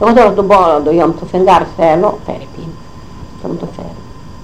Εγώ τώρα τον πω το γιο μου το φεγγάρι θέλω, φέρει πίνει. Θα μου το φέρει.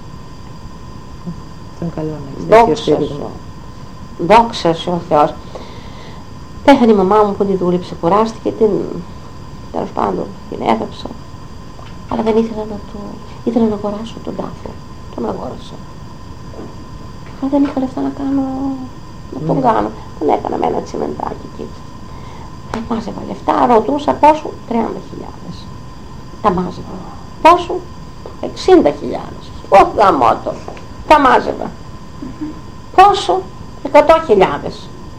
Ήταν καλό να έχεις τέτοιο στήριγμα. Δόξα σου ο Θεός. Πέθανε η μαμά μου που τη δούλεψε, κουράστηκε, τέλος πάντων την έδωξα. Αλλά δεν ήθελα να αγοράσω τον τάφο. Τον αγόρασα. Αλλά δεν είχα λεφτά να τον κάνω. Τον έκανα με ένα τσιμεντάκι εκεί. Μάζευα λεφτά, ρωτούσα πόσο, 30.000. Τα μάζευα. Πόσο, 60.000. Όχι γαμώτο. Τα μάζευα. Πόσο, 100.000.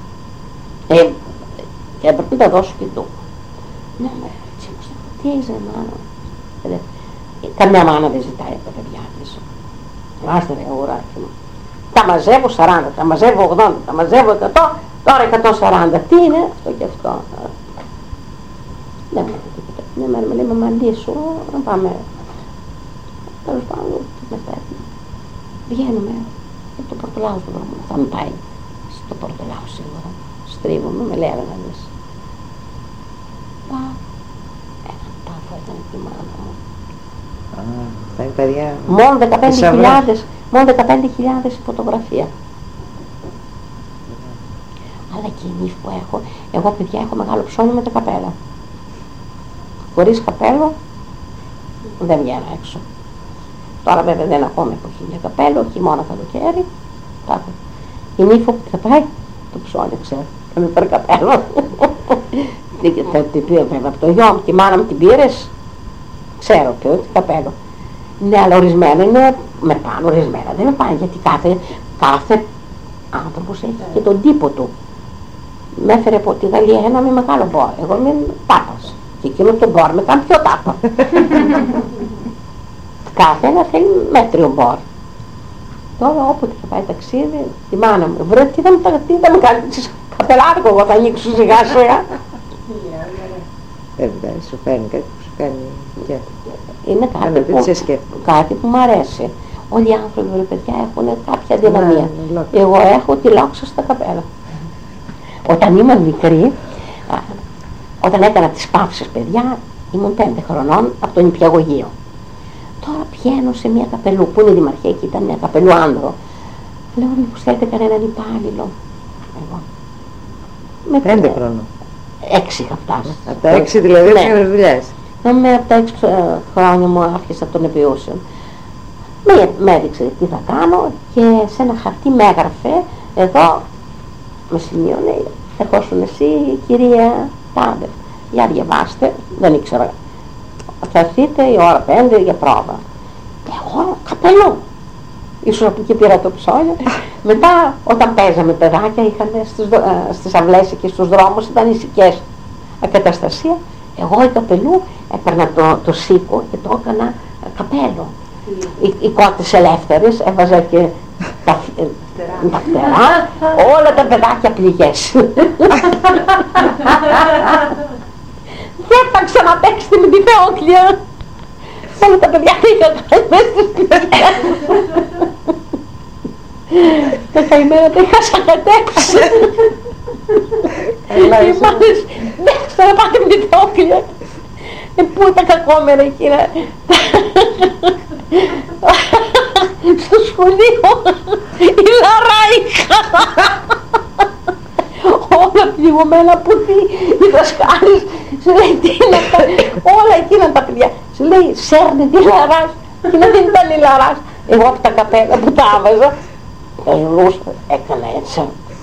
Και έπρεπε να τα δώσω και του. Ναι, έτσι, τι έχεις ρε μάνα. Καμιά μάνα δεν ζητάει από τα παιδιά της. Άστε ρε αγοράκι μου. Τα μαζεύω 40, τα μαζεύω 80, τα μαζεύω 100, τώρα 140. Τι είναι αυτό και αυτό. Δεν μου λέει τίποτα. Μια μέρα με λέει μαμά λύσου, να πάμε. Τέλος πάντων, με παίρνει. Βγαίνουμε από το Πορτολάου στον δρόμο. Θα με πάει στο Πορτολάου σίγουρα. Στρίβομαι, με λέει να δεις. Πάω. Έναν τάφο ήταν η μάνα μου. Τα παιδιά. Μόνο 15.000 φωτογραφία. Αλλά και η νύφη που έχω, εγώ παιδιά έχω μεγάλο ψώνι με τα καπέλα. Χωρίς καπέλο δεν βγαίνω έξω. Τώρα βέβαια δεν ακόμα έχω χίλια καπέλο, χειμώνα καλοκαίρι. Η νύφη που θα πάει, το ψώνι ξέρω, θα με πάρει καπέλο. Την πήρα βέβαια από το γιο μου, τη μάνα μου την πήρες, ξέρω και ότι καπέλο. Ναι, αλλά ορισμένα είναι με πάνω, ορισμένα δεν με πάνε, γιατί κάθε άνθρωπος έχει και τον τύπο του. Με έφερε από τη Γαλλία ένα με μεγάλο μπόρ, εγώ είμαι τάπας. Και εκείνο το μπόρ με ήταν πιο τάπα. Κάθε ένα θέλει μέτριο μπόρ. Τώρα όποτε θα πάει ταξίδι, τη μάνα μου, βρε τι θα με κάνει, καπελάρικο εγώ θα ανοίξω σιγά σιγά. Σου φέρνει κάτι που σου κάνει και είναι κάτι που μου αρέσει. Όλοι οι άνθρωποι, οι παιδιά, έχουν κάποια δυναμία. Εγώ έχω τη λόξα στα καπέλα. Όταν ήμουν μικρή, όταν έκανα τις παύσεις παιδιά, ήμουν 5 χρονών από τον νηπιαγωγείο. Τώρα πηγαίνω σε μια καπελού, που είναι η Δημαρχία και ήταν μια καπελού άνδρο. Λέω, μήπως θέλετε κανέναν υπάλληλο. Εγώ. 5 χρονών. 6 είχα φτάσει. Από τα 6 δηλαδή έκανες δουλειές. Από τα 6 χρόνια μου άρχισα τον επιούσιο. Με έδειξε τι θα κάνω και σε ένα χαρτί με έγραφε, εδώ με σημείωνε, ερχόσουν εσύ κυρία Τάδε. Για διαβάστε, δεν ήξερα. Θα έρθείτε η ώρα 5 για πρόβα. Εγώ καπελού. Ίσως από εκεί πήρα το ψώνιο. Μετά όταν παίζαμε παιδάκια είχαν στις αυλές και στους δρόμους ήταν ησυχές ακαταστασία. Εγώ η καπελού έπαιρνα το σίκο και το έκανα καπέλο. Οι κότες ελεύθερες έβαζα και τα φτερά, όλα τα παιδάκια πληγές. Δεν θα ξαναπαίξετε με τη Θεόκλια. Όλα τα παιδιά είχαν μέσα στις πληγές. Τα καημένα τα είχα σακατέψει. Οι μάνες δεν ξαναπάτε με τη Θεόκλια. Πού ήταν κακόμερα εκείνα. Στο σχολείο η Λαράιχα. Όλα πληγωμένα που οι δασκάλες σου λέει τι είναι αυτά. Όλα εκείνα τα παιδιά σου λέει σέρνε τη Λαράς. Εκείνα δεν ήταν η Λαράς. Εγώ από τα καπέλα που τα άβαζα τα ζουλούσα, έκανα έτσι.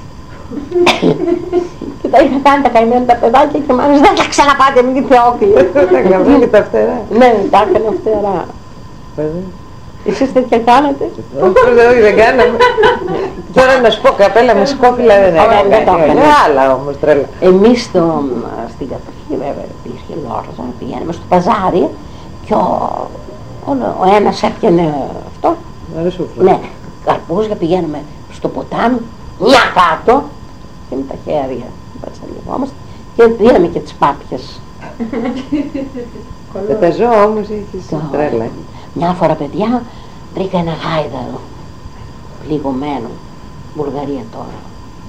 Και τα είχα κάνει τα καημένα τα παιδάκια και μάλιστα δεν τα ξαναπάτε με τη Θεόκλια. Τα έκανα και τα φτερά. Ναι, τα έκανα φτερά. Εσείς τέτοια κάνετε? Όχι, δεν κάναμε. Τώρα να σου πω καπέλα με σκόφυλλα δεν έκανα. Άλλα όμως τρέλα. Εμείς στην κατοχή βέβαια υπήρχε λόρζα, πηγαίναμε στο παζάρι και ο ένας έπιανε αυτό. Ναι, καρπούζια, πηγαίναμε στο ποτάμι, μια κάτω και με τα χέρια πατσαλιβόμαστε και δίναμε και τις πάπιες. Με τα ζώα όμως έχεις τρέλα. Μια φορά παιδιά βρήκα ένα γάιδαρο πληγωμένο, Βουλγαρία τώρα.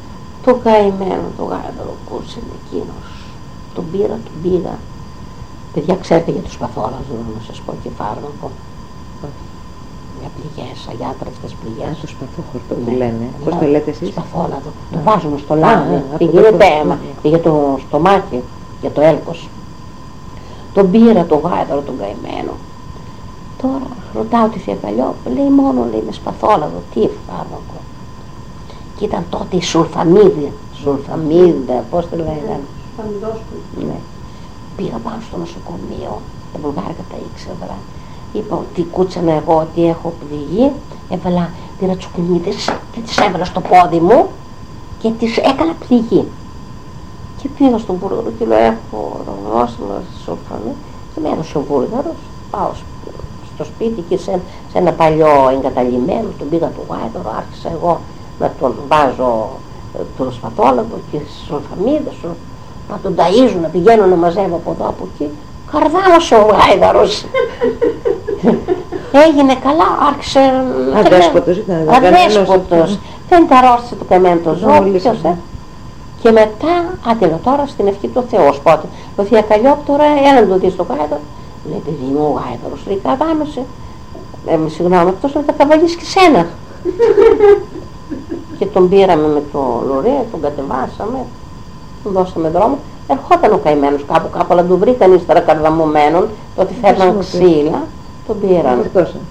Το καημένο το γάιδαρο, πώς είναι εκείνος. Τον πήρα, τον πήγα. Παιδιά, ξέρετε για τους σπαθόλαδους, να σας πω και φάρμακο. Για πληγές, αγιάτρευτες πληγές. Το σπαθόχορτο που Ναι. λένε. Πώς το λέτε εσείς? Σπαθόλαδο. Το βάζουμε στο λάδι από και το γίνεται φως, αίμα. ναι. Και για το στομάχι, για το έλκος. Τον πήρα, το γάιδαρο, τον καημένο. Τώρα ρωτάω τη θεία Καλλιόπη, λέει μόνο λέει με σπαθόλαδο, τι φάρμακο. Και ήταν τότε η σουλφαμίδα, πώς το λέγανε. Ναι. Πήγα πάνω στο νοσοκομείο, τα Βουλγάρικα τα ήξερα. Είπα ότι κούτσανα εγώ ότι έχω πληγή, έβαλα τη ρατσουκουνίδες και τις έβαλα στο πόδι μου και τις έκανα πληγή. Και πήγα στον Βούλγαρο και λέω έχω γνώσιμο σουλφαμίδα και με έδωσε ο Βούλγαρος, πάω στο σπίτι και σε ένα παλιό εγκαταλειμμένο, τον πήγα το γάιδαρο, άρχισα εγώ να τον βάζω το σπαθόλαδο και σουλφαμίδες, να τον ταΐζω, να πηγαίνω να μαζεύω από εδώ από εκεί. Καρδάλωσε ο γάιδαρος. Έγινε καλά, άρχισε να Αδέσποτος ήταν. αδέσποτος. Δεν τα αρρώστησε το καημένο το ζώο. Και μετά, άτελα τώρα στην ευχή του Θεού, πότε. Το θεία Καλλιόπη τώρα έναν του δει στο γάιδαρο. Λέει παιδί μου ο γάιδαρος, λέει κατάμεσε. Συγγνώμη, αυτός να τα καβαλήσει και σένα. Και τον πήραμε με το λωρί, τον κατεβάσαμε, τον δώσαμε δρόμο. Ερχόταν ο καημένος κάπου, αλλά τον βρήκαν ύστερα καρδαμωμένον, τότε φέρναν ξύλα, τον πήραν.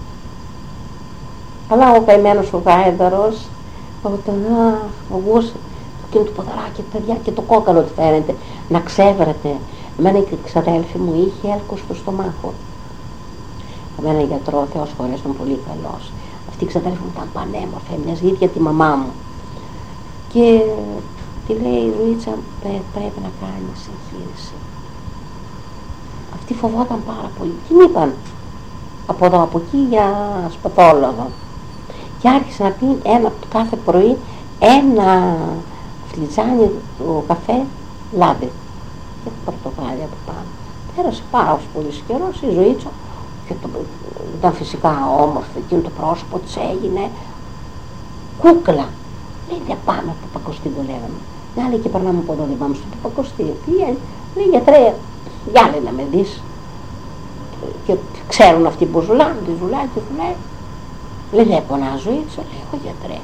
Αλλά ο καημένος ο γάιδαρος, όταν φοβούσε, εκείνο το ποδαράκι, παιδιά, και το κόκαλο ότι φαίνεται, να ξέρετε, εμένα η ξαδέλφη μου είχε έλκος στο στομάχο. Εμένα γιατρό, Θεός χωρές, ήταν πολύ καλός. Αυτή η ξαδέλφη μου ήταν πανέμορφη, μοιάζει ίδια τη μαμά μου. Και τη λέει η Ρουίτσα, πρέπει να κάνεις εγχείρηση. Αυτή φοβόταν πάρα πολύ. Την είπαν από εδώ, από εκεί για σπαθόλαδο. Και άρχισε να πει κάθε πρωί ένα φλιτζάνι του καφέ λάδι και πορτοκάλι από πάνω. Πέρασε πάρα πολύ καιρός η Ζωήτσα και ήταν φυσικά όμορφη, εκείνο το πρόσωπο της έγινε κούκλα. Λέει δεν πάμε από Παπακοστή, το λέγαμε. Να λέει και περνάμε από εδώ, δεν πάμε στο Παπακοστή. Λέει γιατρέ, για λέει να με δεις. Και ξέρουν αυτοί που ζουλάνε, τη ζουλάει και ζουλάει. Λέει δεν πονάζω, έτσι, λέει εγώ γιατρέ.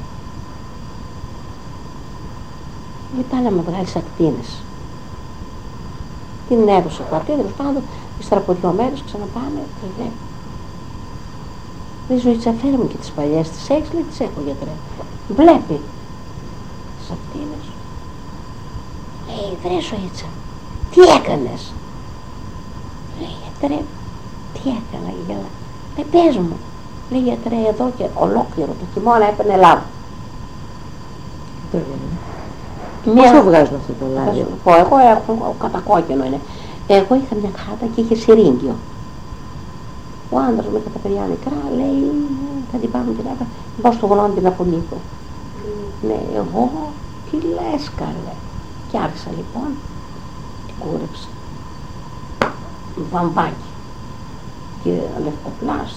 Λέει πάνε να με βγάλεις ακτίνες. Την έδωσε το ακτίνες, τέλος πάντων, ύστερα από 2 μέρες ξαναπάμε και λέει Ζωήτσα, φέρε μου και τις παλιές, τις έχεις, λέει τις έχω γιατρέ. Βλέπει τις ακτίνες. Λέει βρε Ζωήτσα, τι έκανες? Λέει γιατρέ, τι έκανα? Λέει πες μου. Λέει γιατρέ, εδώ και ολόκληρο το χειμώνα έπαιρνε λάδι. Πώς το βγάζουν αυτό το λάδι? Θα σου πω, εγώ έχω κατακόκκινο είναι. Εγώ είχα μια χάτα και είχε σιρίγγιο. Ο άντρας με τα παιδιά μικρά λέει θα την πάμε την άκρα, πάω στο γονόνι την απολύτω. Ναι, εγώ τι λες καλέ. Και άρχισα λοιπόν, την κούρεψα. Βαμβάκι και λευκοπλάστ.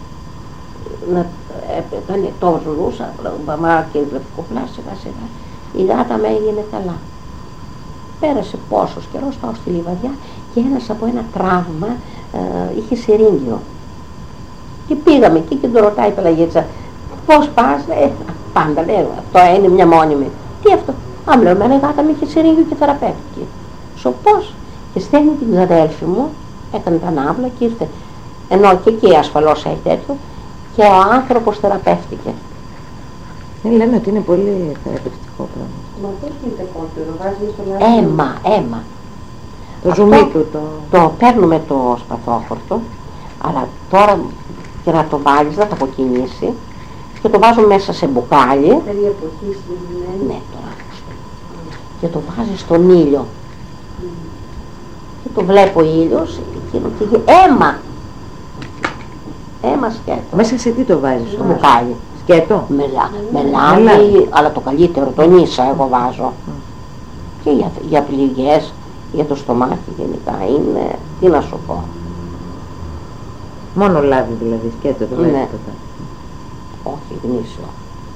Όταν το ζουλούσα, μπαμά και λευκοπλάστ σιγά σιγά, η γάτα με έγινε καλά. Πέρασε πόσος καιρός, πάω στη Λιβαδιά και ένας από ένα τραύμα είχε σιρίγγιο. Και πήγαμε εκεί και τον ρωτάει η Πελαγίτσα, πώς πας? Πάντα λέει, αυτό είναι μια μόνιμη. Τι αυτό? Μου λέω, εμένα η γάτα μου είχε σιρίγγιο και θεραπεύτηκε. Σω πώς? Και στέλνει την ξαδέλφη μου, έκανε τα ναύλα και ήρθε. Ενώ και εκεί ασφαλώς έχει τέτοιο, και ο άνθρωπος θεραπεύτηκε. Λένε ότι είναι πολύ θεραπευτικό πράγμα. Μα πώς γίνεται κόντυρο, βάζεις στο λάδι? Αίμα. Το ζουμί του το παίρνουμε το σπαθόχορτο, αλλά τώρα για να το βάλεις να τα κοκκινήσει και το βάζω μέσα σε μπουκάλι. Περί εποχής δηλαδή. Ναι, τώρα. Και το βάζεις στον ήλιο. Και το βλέπω ήλιος, εκείνο και αίμα. Αίμα σκέτο. Μέσα σε τι το βάζεις? Στο μπουκάλι. Σκέτο? Με λάδι, αλλά το καλύτερο, το νίσα εγώ βάζω. Και για πληγές, για το στομάχι γενικά είναι, τι να σου πω. Μόνο λάδι δηλαδή, σκέτο το βάζεις? Ναι. Όχι, γνήσιο.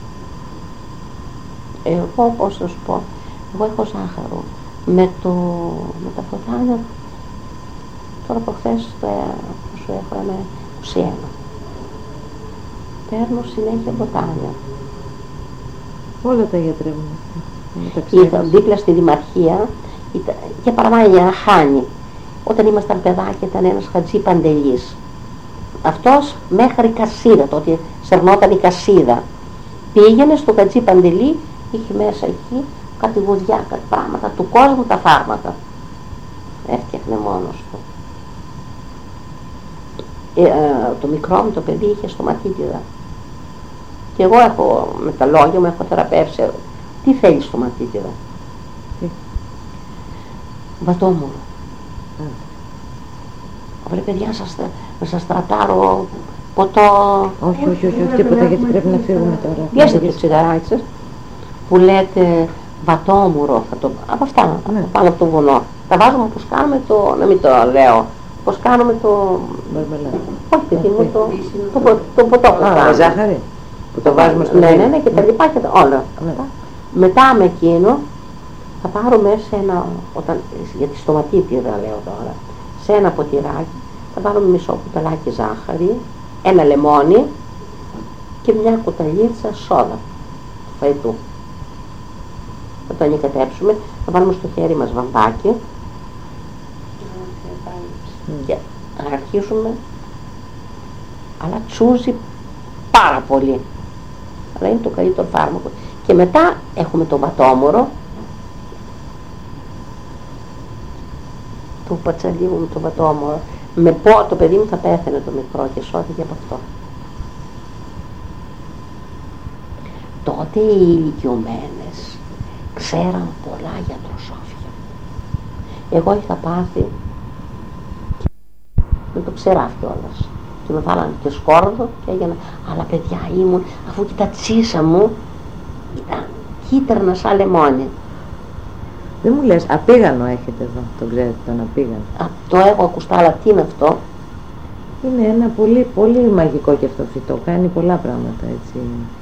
Εγώ πώς θα σου πω, εγώ έχω ζάχαρο. Με τα φωτάνια Τώρα από χθες σου έχω 21. Παίρνω συνέχεια μποτάνια. Όλα τα γιατρεύουν. Δίπλα στη Δημαρχία, για παράδειγμα για να χάνει. Όταν ήμασταν παιδάκια ήταν ένας Χατζή Παντελής. Αυτός μέχρι Κασίδα, τότε σερνόταν η Κασίδα. Πήγαινε στο Χατζή Παντελή, είχε μέσα εκεί κάτι βουδιά, κάτι πράγματα του κόσμου, τα φάρμακα. Έφτιαχνε μόνος του. Το μικρό μου το παιδί είχε στοματίτιδα. Και εγώ με τα λόγια μου έχω θεραπεύσει. Τι θέλει στοματίτιδα? Βατόμουρο. Βρε παιδιά, να σας τρατάρω ποτό. Όχι, τίποτα, γιατί πρέπει να φύγουμε τώρα. Πιάστε το τσιγαράκι σας που λέτε βατόμουρο, από αυτά, πάνω από το βουνό. Τα βάζουμε όπως κάνουμε το, να μην το λέω, πώς κάνουμε το... Όχι παιδί μου, το ποτό που κάνουμε. Ζάχαρη, που το βάζουμε στο ναι, και τα λοιπά και όλα. Μετά με εκείνο θα πάρουμε σε ένα, για τη στοματίτιδα λέω τώρα, σε ένα ποτηράκι θα πάρουμε μισό κουταλάκι ζάχαρη, ένα λεμόνι και μια κουταλίτσα σόδα φαϊτού. Θα το ανικατέψουμε, θα βάλουμε στο χέρι μας βαμβάκι και αρχίζουμε, αλλά τσούζει πάρα πολύ. Αλλά είναι το καλύτερο φάρμακο. Και μετά έχουμε το βατόμορο, του πατσαλίου μου το βατόμορο. Το παιδί μου θα πέθανε το μικρό και σώθηκε από αυτό. Τότε οι ηλικιωμένες ξέραν πολλά γιατροσόφια. Εγώ είχα πάθει με το ξεράφι κιόλας. Και με βάλανε και σκόρδο και έγινα. Αλλά παιδιά ήμουν, αφού και τα τσίσα μου ήταν κίτρινα σαν λεμόνι. Δεν μου λες, απίγανο έχετε εδώ, το ξέρετε τον απίγανο? Το έχω ακουστά, αλλά τι είναι αυτό? Είναι ένα πολύ, πολύ μαγικό και αυτό φυτό, κάνει πολλά πράγματα έτσι.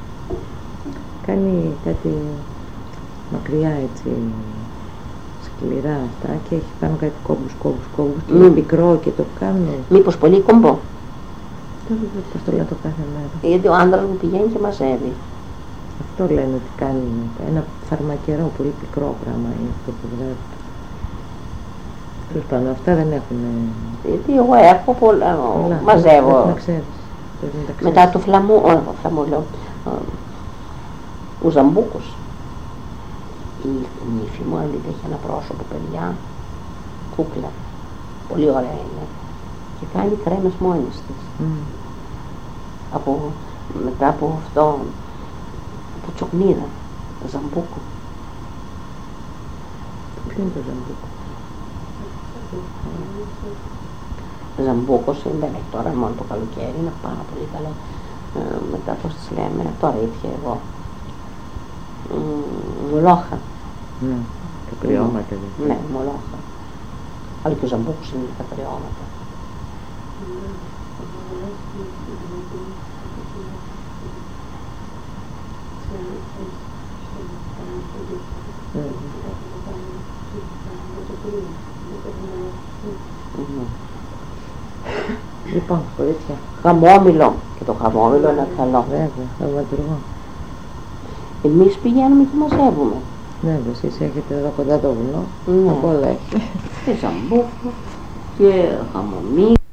Κάνει κάτι μακριά έτσι, σκληρά αυτά και έχει πάνω κάτι κόμπους και είναι πικρό και το κάνουν. Μήπως πολύ κομπό? Πώς το λέω το κάθε μέρα. Γιατί ο άντρας μου πηγαίνει και μαζεύει. Αυτό λένε ότι κάνει ένα φαρμακερό, πολύ πικρό πράγμα είναι αυτό που βγάζει. Τέλος πάντων, αυτά δεν έχουν... Γιατί εγώ έχω πολλά, μαζεύω. Πρέπει να ξέρεις. Μετά το φλαμού λέω, ο Ζαμπούκος. Η νύφη μου έχει ένα πρόσωπο, παιδιά, κούκλα. Πολύ ωραία είναι. Και κάνει κρέμες μόνης της. Μετά από αυτό, από τσοκνίδα, Ζαμπούκο. Ποιο είναι το Ζαμπούκο? Ζαμπούκος δεν έχει τώρα μόνο το καλοκαίρι, είναι πάρα πολύ καλό. Μετά πώς τις λέμε, τώρα ήρθε εγώ. Μολόχα. Ναι, τα κρυώματα. Ναι, μολόχα. Αλλά και ο Ζαμπούκος είναι τα κρυώματα. Λοιπόν, κορίτσια. Χαμόμηλο. Και το χαμόμηλο είναι καλό. Βέβαια, θαυματουργό. Εμείς πηγαίνουμε και μαζεύουμε. Ναι, εσείς έχετε εδώ κοντά το βουνό. Ναι. Από όλα έχει. Και ζαμπούκο και χαμομήλο.